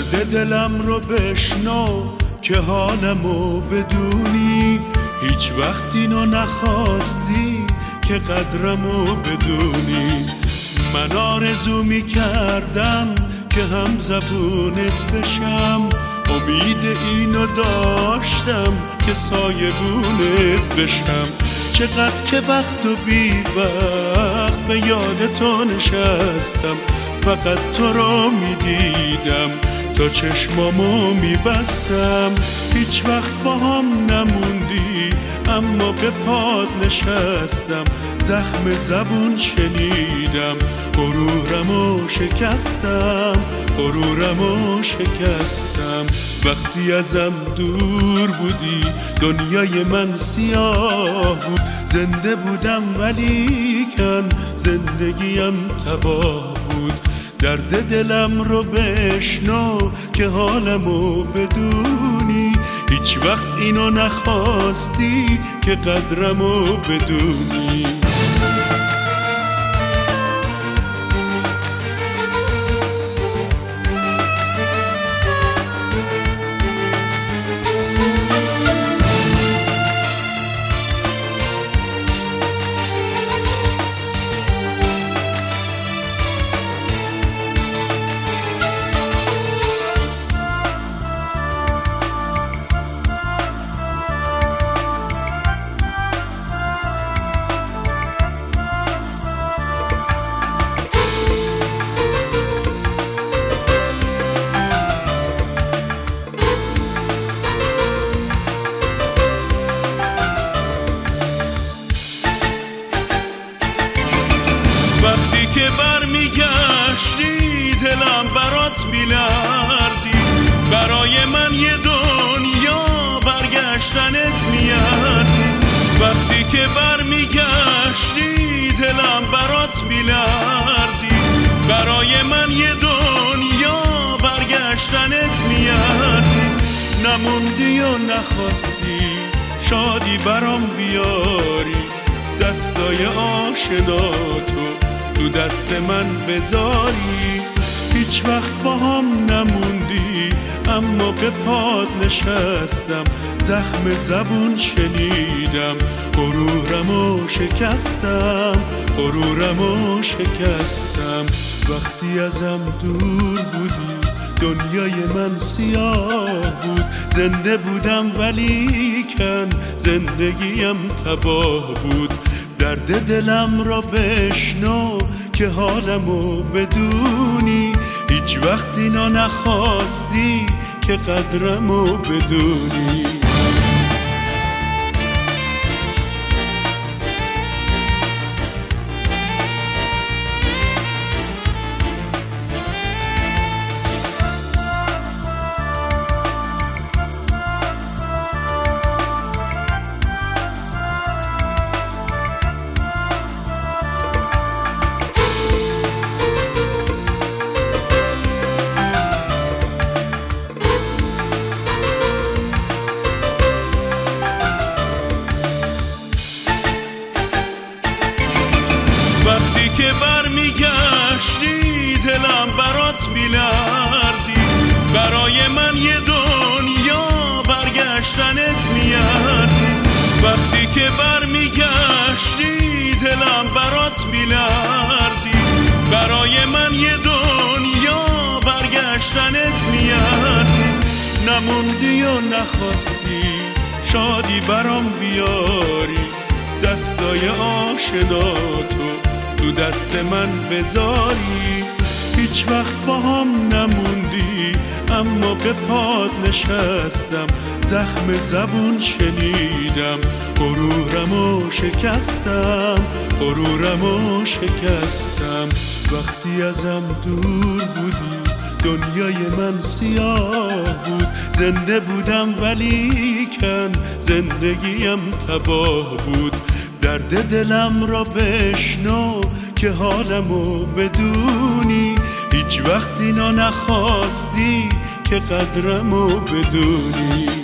درد دلم رو بشنو که حالمو بدونی، هیچ وقت اینو نخواستی که قدرمو بدونی. من آرزو میکردم که هم زبونت بشم، امید اینو داشتم که سایبونت بشم. چقدر که وقت و بی وقت به یاد تو نشستم، فقط تو رو میدیدم تا چشمامو میبستم. هیچ وقت با هم نموندی اما به پات نشستم، زخم زبون شنیدم، غرورمو شکستم، غرورمو شکستم. وقتی ازم دور بودی دنیای من سیاه بود، زنده بودم ولیکن زندگیم تباه بود. درد دلم رو بشنو که حالمو بدونی، هیچ وقت اینو نخواستی که قدرمو بدونی. وقتی که برمیگشتی دلم برات میلرزید، برای من یه دنیا برگشتنت میارزید. وقتی که برمیگشتی دلم برات میلرزید، برای من یه دنیا برگشتنت میارزید. نموندی و نخواستی شادی برام بیاری، دستای آشنا تو دست من بذاری. هیچ وقت با هم نموندی اما به پات نشستم، زخم زبون شنیدم، غرورمو شکستم، غرورمو شکستم. وقتی ازم دور بودی دنیای من سیاه بود، زنده بودم ولیکن زندگیم تباه بود. درد دلم را بشنو که حالمو بدونی، هیچ وقت اینا نخواستی که قدرمو بدونی. وقتی که برمیگشتی دلم برات میلرزید، برای من یه دنیا برگشتنت میارزید. وقتی که برمیگشتی دلم برات میلرزید، برای من یه دنیا برگشتنت میارزید. نموندی و نخواستی شادی برام بیاری، دستای آشنا تو دست من بذاری. هیچ وقت با هم نموندی اما به پات نشستم، زخم زبون شنیدم، غرورمو شکستم، غرورمو شکستم. وقتی ازم دور بودی دنیای من سیاه بود، زنده بودم ولیکن زندگیم تباه بود. درد دلم را بشنو که حالمو بدونی، هیچ وقت اینا نخواستی که قدرمو بدونی.